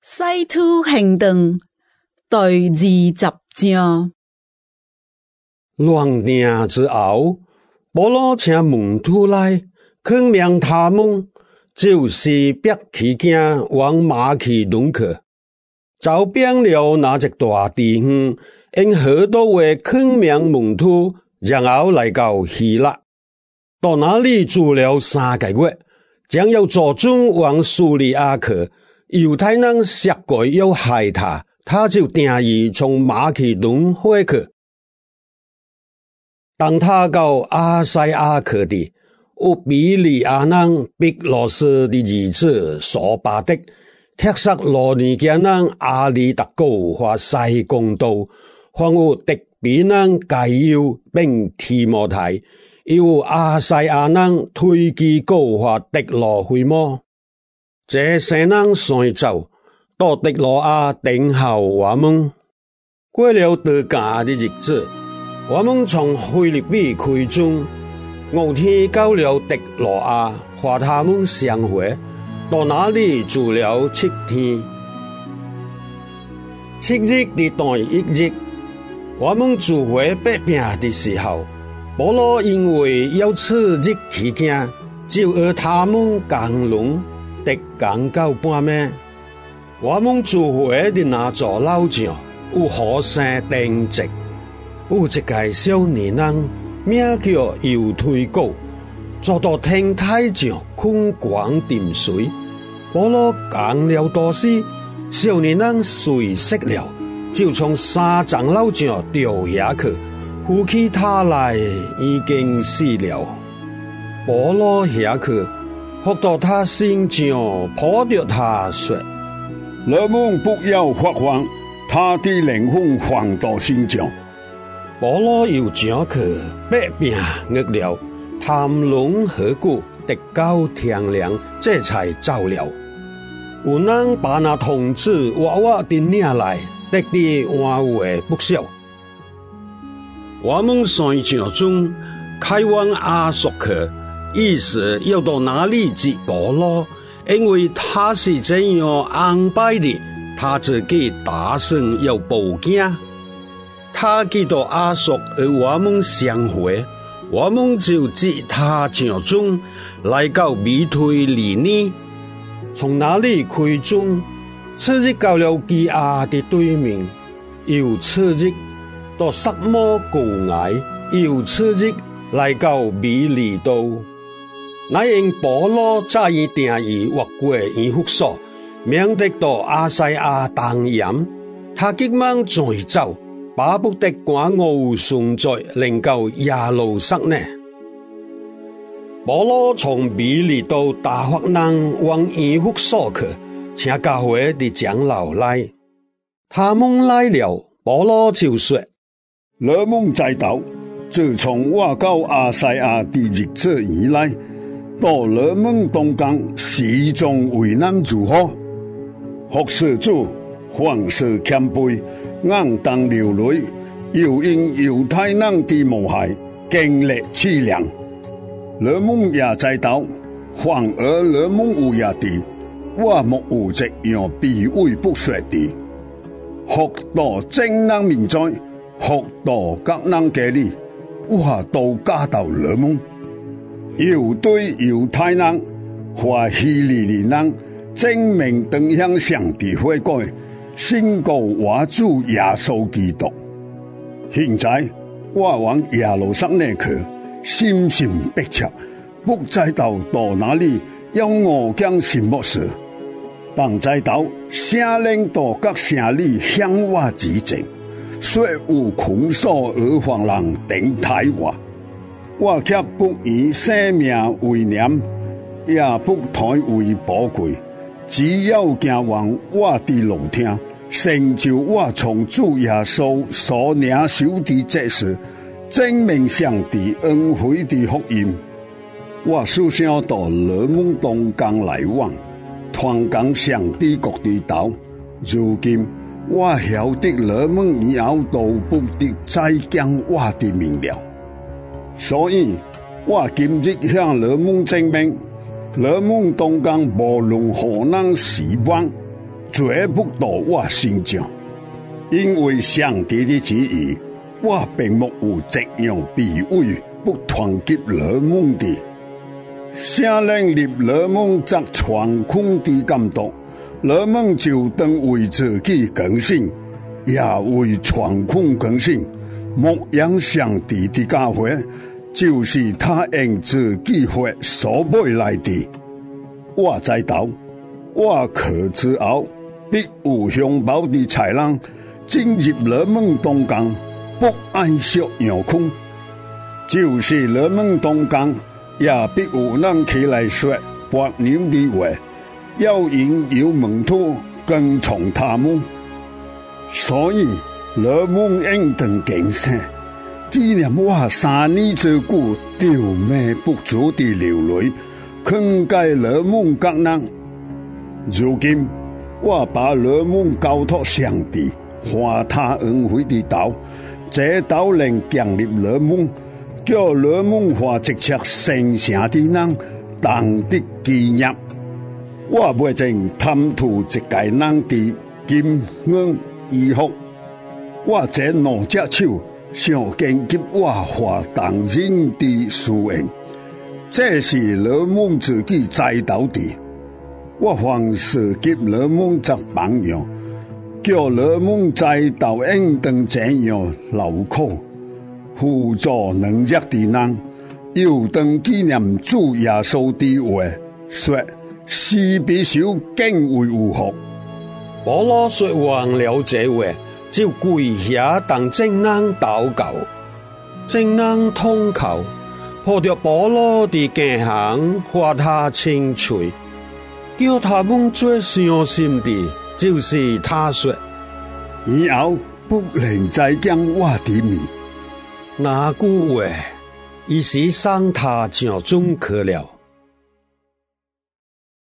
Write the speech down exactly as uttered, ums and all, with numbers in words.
西土行动第二十章。 乱定之后，保罗请门徒来，劝命他们就是别起行往马其顿去。走遍了那一大地方，因许多位劝命门徒，然后来到希腊，到那里住了三个月，将要左转往叙利亚去。犹太人设计要害他，他就定义从马其顿回去。当他到阿西亚去的，有比利亚人毕罗斯的儿子索巴德，帖撒罗尼迦人阿里达高和西公道，还有特比人盖尤并提摩太，又有阿西亚人推基高和迪罗菲摩。这些人先走到迪罗亚等候我们。过了得假的日子，我们从腓立比开宗，五天到了迪罗亚，和他们相会，到那里住了七天。七日的第一日，我们住回北边的时候，保罗因为要此日起行，就和他们讲论。得讲到半暝，我们住回的那座老城有火山定植，有一个少年人名叫犹推高，坐到天台上困光沉睡。保罗讲了多时，少年人睡熟了，就从三层楼上掉下去，扶起他来已经死了。保罗下去。哭到他心上，抱着他说：“ 你们不要发慌，他的灵魂放到心上。” 保罗又上去北边饿了，谈论何故，直到天亮，这才走了。有人把那童子娃娃的领来，得的话话不少。我们三上中开往阿索克。意思要到哪里接保罗，因为他是这样安排的，他自己打算要报警。他记到阿索和我们相会，我们就接他上中来到米推里尼，从那里开中，次日到了基亚的对面，又次日到撒摩古崖，又次日来到米利都。那因保罗早已定义越过以弗所，免得到阿西亚当盐。他急忙再走，巴不得赶我顺在能够耶路撒冷。保罗从比利到大法人往以弗所去，请教会的长老来。他们来了，保罗就说：“ 你们知道，自从我到阿西亚的日子以来，到你们当中始终为难如何？服侍主，凡事谦卑，硬当流泪，又因犹太人的谋害，经历凄凉。你们也知道，凡而你们有也的，我莫有一样卑微不屑的。服到正人面在，服到各人家里，我都加到你们。又对犹太人和希利尼人证明登向上帝悔改，宣告我主耶稣基督。现在我往耶路撒冷去，心情迫切，不知道到哪里要我讲什么事。当知道圣灵到各城里向我指证，说有控诉而方人顶替我。我却不以生命为念，也不抬为宝贵，只要行往我的路程，成就我从主耶稣所领受的这事，证明上帝恩惠的福音。我思想到你们当中来往，传讲上帝国的道。如今我晓得你们以后都不得再讲我的名了。所以，我今日向你们证明，你们当中无论何人时光， 绝不到我心上，因为上帝的旨意，我并没有这样卑微不团结罗蒙的。圣灵立罗蒙则传空的监督，罗蒙就当为自己更新，也为传空更新。牧养上帝的教会，就是他用自己血所买来的。我知道，我去之后，必有凶暴的豺狼进入罗蒙当中，不爱惜羊群。就是罗蒙当中，也必有人起来说白人的话，要引诱门徒跟从他们。所以罗蒙应当警醒，纪念我三年之久丢灭不足的流泪，劝诫罗蒙各人。如今我把罗蒙交托上帝，还他恩惠的道，这道能建立罗蒙，叫罗蒙和直接圣城的人当得基业。我不正贪图一个人的金银衣服，我这两只手想建立我和当人的事愿，这是罗蒙自己知道的。我凡事给罗蒙作榜样，叫罗蒙知道应当怎样劳苦，辅助能力的人，又当纪念主耶稣的话，说是必受敬畏有福。 保罗说完了这话，就跪下当正人祷告，正人通求，抱着保罗的肩行，和他清脆。叫他们最相信的，就是他说： 以后不能再讲我的名。 那句话，已是上他将准去了。